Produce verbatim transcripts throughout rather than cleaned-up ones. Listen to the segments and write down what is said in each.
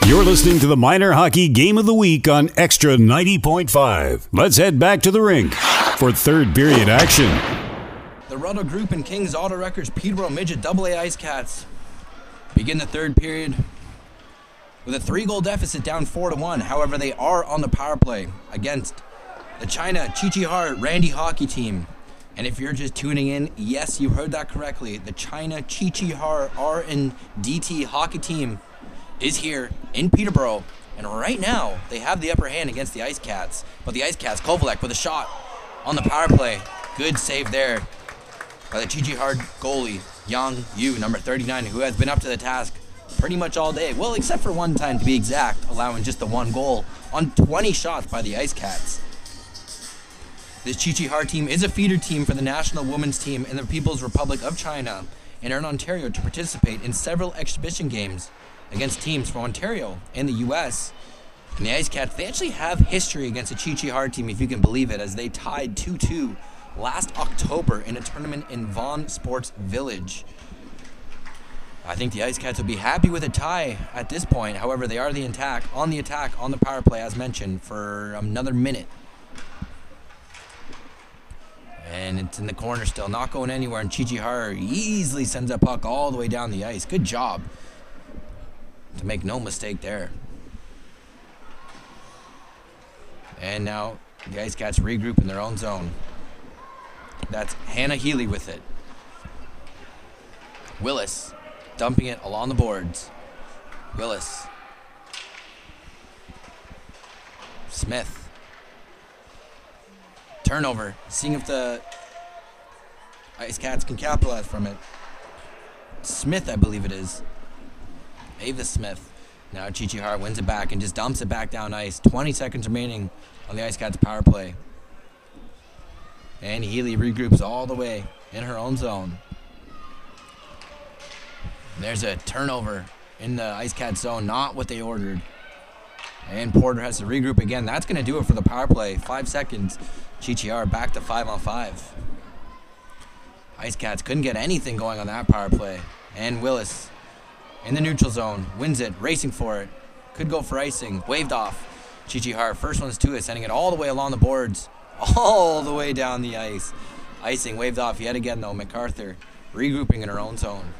You're listening to the Minor Hockey Game of the Week on Extra ninety point five. Let's head back to the rink for third period action. The Ruddle Group and Kings Auto Records Peterborough Midget double A Ice Cats begin the third period with a three-goal deficit, down four to one. However, they are on the power play against the China Qiqihar Randy Hockey Team. And if you're just tuning in, yes, you heard that correctly. The China Qiqihar R and D T Hockey Team is here in Peterborough, and right now they have the upper hand against the Ice Cats. But the Ice Cats, Kovalek with a shot on the power play. Good save there by the Qiqihar goalie, Yang Yu, number thirty-nine, who has been up to the task pretty much all day. Well, except for one time to be exact, allowing just the one goal on twenty shots by the Ice Cats. This Qiqihar team is a feeder team for the national women's team in the People's Republic of China and are in Ontario to participate in several exhibition games against teams from Ontario and the U S. And the Ice Cats, they actually have history against the Qiqihar team, if you can believe it, as they tied two two last October in a tournament in Vaughan Sports Village. I think the Ice Cats will be happy with a tie at this point. However, they are the attack, on the attack on the power play, as mentioned, for another minute. And it's in the corner still, not going anywhere, and Qiqihar easily sends that puck all the way down the ice. Good job to make no mistake there. And now the Ice Cats regroup in their own zone. That's Hannah Healy with it. Willis dumping it along the boards. Willis. Smith. Turnover. Seeing if the Ice Cats can capitalize from it. Smith, I believe it is. Ava Smith. Now Qiqihar wins it back and just dumps it back down ice. twenty seconds remaining on the Ice Cats power play. And Healy regroups all the way in her own zone. There's a turnover in the Ice Cats zone, not what they ordered. And Porter has to regroup again. That's going to do it for the power play. Five seconds. Qiqihar back to five on five. Ice Cats couldn't get anything going on that power play. And Willis in the neutral zone, wins it, racing for it. Could go for icing, waved off. Qiqihar, first one's to it, sending it all the way along the boards, all the way down the ice. Icing, waved off yet again though. MacArthur regrouping in her own zone.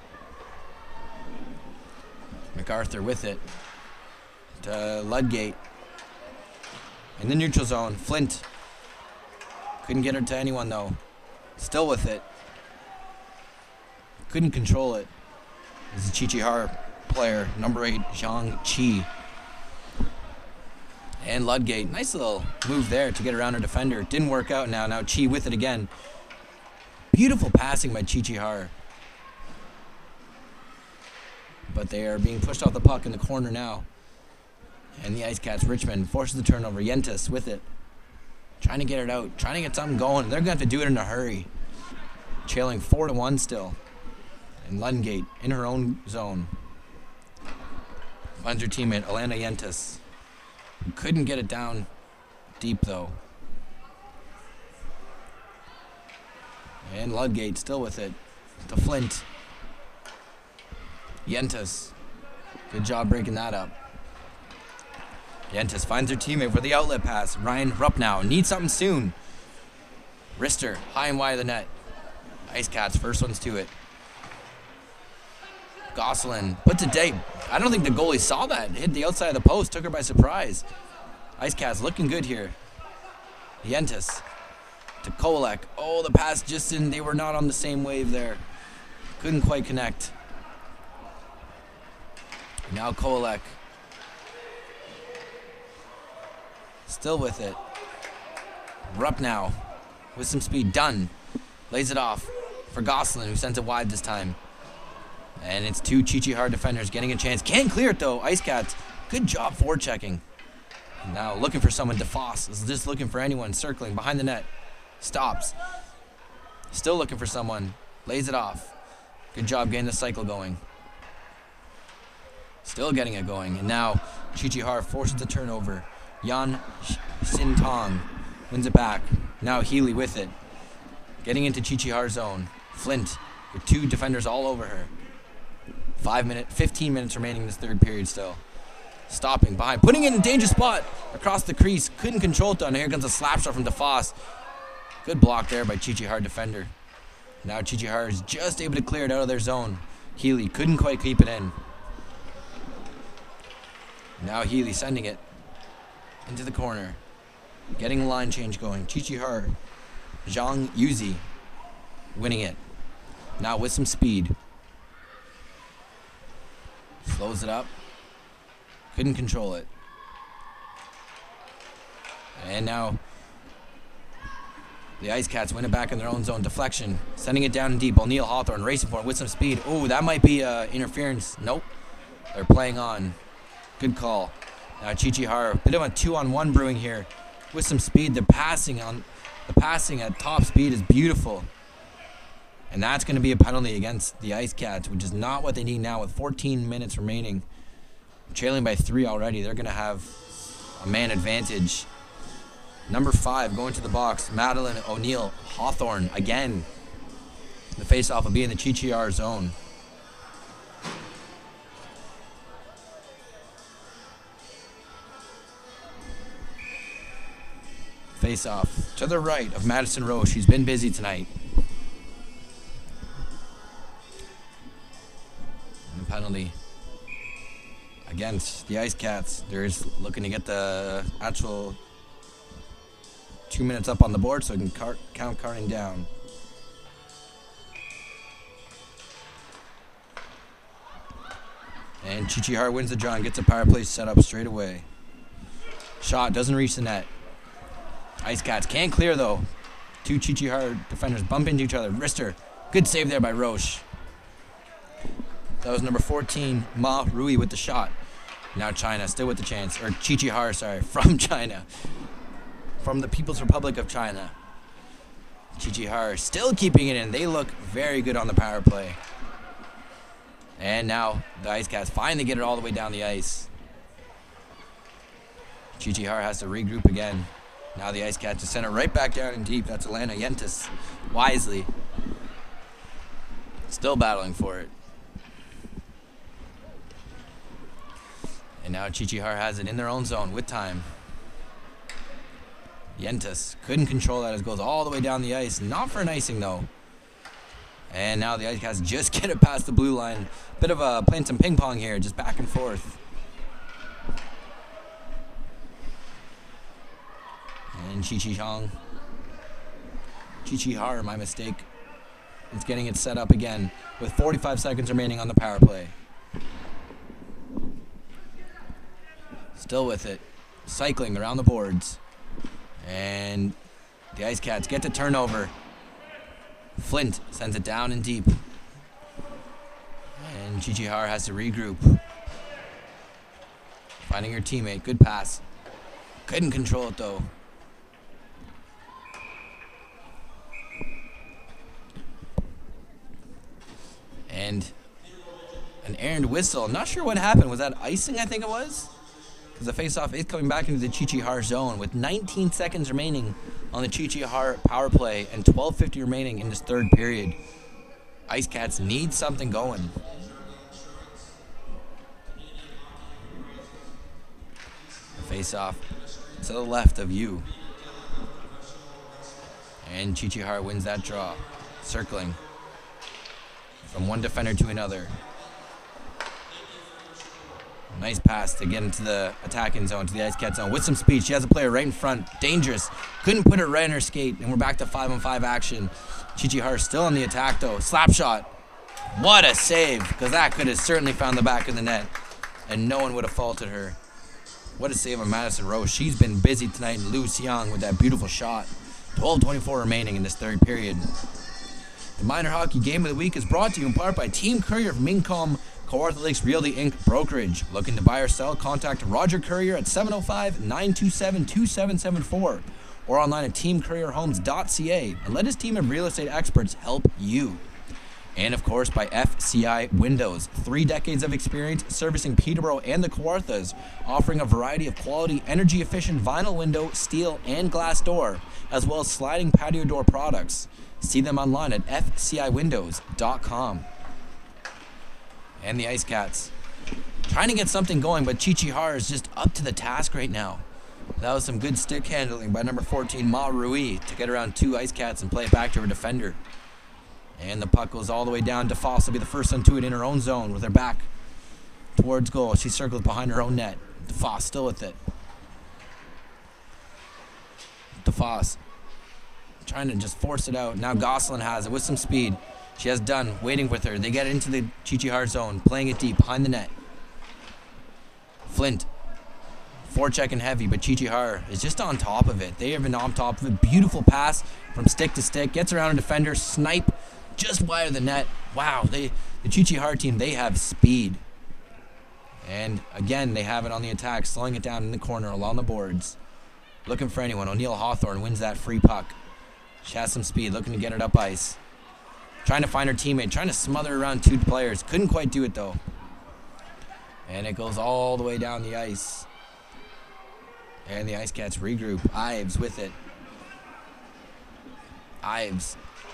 MacArthur with it to Ludgate. In the neutral zone, Flint. Couldn't get her to anyone though. Still with it. Couldn't control it. This is a Qiqihar player, number eight, Zhang Qi. And Ludgate, nice little move there to get around her defender. Didn't work out now. Now Qi with it again. Beautiful passing by Qiqihar. But they are being pushed off the puck in the corner now. And the Ice Cats, Richmond, forces the turnover. Yentis with it. Trying to get it out. Trying to get something going. They're going to have to do it in a hurry. Trailing four to one still. And Ludgate in her own zone. Finds her teammate, Alana Yentis. Couldn't get it down deep though. And Ludgate still with it. To Flint. Yentis. Good job breaking that up. Yentis finds her teammate for the outlet pass. Ryan Rupnow needs something soon. Rister, high and wide of the net. Ice Cats, first one's to it. Gosselin put to date. I don't think the goalie saw that. Hit the outside of the post, took her by surprise. Ice Cats looking good here. Yentis to Kolek. Oh, the pass just didn't, they were not on the same wave there. Couldn't quite connect. Now Kolek. Still with it. Rupnow with some speed. Dunn lays it off for Gosselin, who sends it wide this time. And it's two Qiqihar defenders getting a chance. Can't clear it though. Ice Cats, good job forechecking. Now looking for someone. DeFoss is just looking for anyone. Circling behind the net. Stops. Still looking for someone. Lays it off. Good job getting the cycle going. Still getting it going. And now Qiqihar forces the turnover. Yan Sin Tong wins it back. Now Healy with it. Getting into Qiqihar zone. Flint with two defenders all over her. Five minute, fifteen minutes remaining in this third period still. Stopping behind, putting it in a dangerous spot across the crease. Couldn't control it though. And here comes a slap shot from DeFoss. Good block there by Chi-Chi defender. Now Chi-Chi is just able to clear it out of their zone. Healy couldn't quite keep it in. Now Healy sending it into the corner. Getting a line change going. Chi-Chi Zhang Yuzi winning it. Now with some speed. Slows it up. Couldn't control it. And now the Ice Cats win it back in their own zone. Deflection. Sending it down and deep. O'Neal Hawthorne racing for it with some speed. Oh, that might be uh, interference. Nope. They're playing on. Good call. Now Chi-Chi, bit of a two-on-one brewing here. With some speed. The passing on the passing at top speed is beautiful. And that's going to be a penalty against the Ice Cats, which is not what they need now with fourteen minutes remaining. Trailing by three already. They're going to have a man advantage. Number five going to the box. Madeline O'Neal Hawthorne again. The face-off will be in the Chi-Chi zone. Face-off to the right of Madison Roche. She's been busy tonight. And the penalty against the Ice Cats. They're just looking to get the actual two minutes up on the board so we can cart, count counting down. And Chi-Chi wins the draw and gets a power play set up straight away. Shot doesn't reach the net. Ice Cats can't clear though. Two Chi-Chi defenders bump into each other. Wrister, good save there by Roche. That was number fourteen, Ma Rui with the shot. Now China still with the chance, or Chi-Chi, sorry, from China. From the People's Republic of China. Chi-Chi still keeping it in. They look very good on the power play. And now the Ice Cats finally get it all the way down the ice. Chi-Chi has to regroup again. Now the Ice Cats just send it right back down and deep. That's Alana Yentis. Wisely. Still battling for it. And now Chi-Chi has it in their own zone with time. Yentis couldn't control that as it goes all the way down the ice. Not for an icing though. And now the Ice Cats just get it past the blue line. Bit of a playing some ping pong here, just back and forth. And Chi-Chi Hong. Chi-Chi Har, my mistake. It's getting it set up again with forty-five seconds remaining on the power play. Still with it. Cycling around the boards. And the Ice Cats get the turnover. Flint sends it down and deep. And Chi-Chi Har has to regroup. Finding her teammate. Good pass. Couldn't control it though. And an errant whistle. I'm not sure what happened. Was that icing, I think it was? Because the face-off is coming back into the Chi-Chi zone with nineteen seconds remaining on the Chi-Chi power play and twelve fifty remaining in this third period. Ice Cats need something going. Face-off to the left of you. And Chi-Chi wins that draw. Circling from one defender to another. Nice pass to get into the attacking zone, to the Ice Cat zone with some speed. She has a player right in front. Dangerous. Couldn't put it right in her skate. And we're back to five on five action. Chi-Chi still on the attack though. Slap shot. What a save. Because that could have certainly found the back of the net. And no one would have faulted her. What a save on Madison Roche. She's been busy tonight. And Lu Xiang with that beautiful shot. twelve twenty-four remaining in this third period. The Minor Hockey Game of the Week is brought to you in part by Team Courier of Mincom Kawartha Lakes Realty Incorporated Brokerage. Looking to buy or sell? Contact Roger Courier at seven oh five, nine two seven, two seven seven four or online at team courier homes dot c a and let his team of real estate experts help you. And of course by F C I Windows. Three decades of experience servicing Peterborough and the Kawarthas, offering a variety of quality, energy-efficient vinyl window, steel, and glass door, as well as sliding patio door products. See them online at f c i windows dot com. And the Ice Cats trying to get something going, but Chichihara is just up to the task right now. That was some good stick handling by number fourteen, Ma Rui, to get around two Ice Cats and play it back to her defender. And the puck goes all the way down. DeFoss will be the first one to it in her own zone with her back towards goal. She circles behind her own net. DeFoss still with it. DeFoss trying to just force it out. Now Gosselin has it with some speed. She has Dunn waiting with her. They get into the Chichihara zone, playing it deep behind the net. Flint, forechecking heavy, but Chichihara is just on top of it. They have been on top of it. Beautiful pass from stick to stick. Gets around a defender. Snipe just wide of the net. Wow, they the Chichihara team, they have speed. And again, they have it on the attack, slowing it down in the corner along the boards. Looking for anyone. O'Neill Hawthorne wins that free puck. She has some speed, looking to get it up ice. Trying to find her teammate, trying to smother around two players. Couldn't quite do it though. And it goes all the way down the ice. And the Ice Cats regroup. Ives with it. Ives.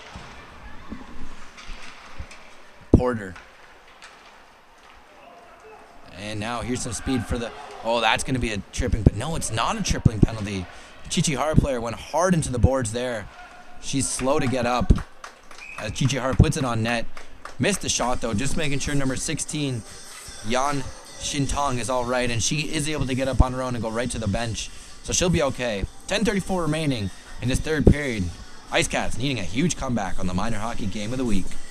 Porter. And now here's some speed for the... Oh, that's going to be a tripping... But no, it's not a tripling penalty. The Chichihara player went hard into the boards there. She's slow to get up. As Chichihara puts it on net. Missed the shot, though. Just making sure number sixteen, Yan Shintong, is all right. And she is able to get up on her own and go right to the bench. So she'll be okay. ten thirty-four remaining in this third period. Ice Cats needing a huge comeback on the Minor Hockey Game of the Week.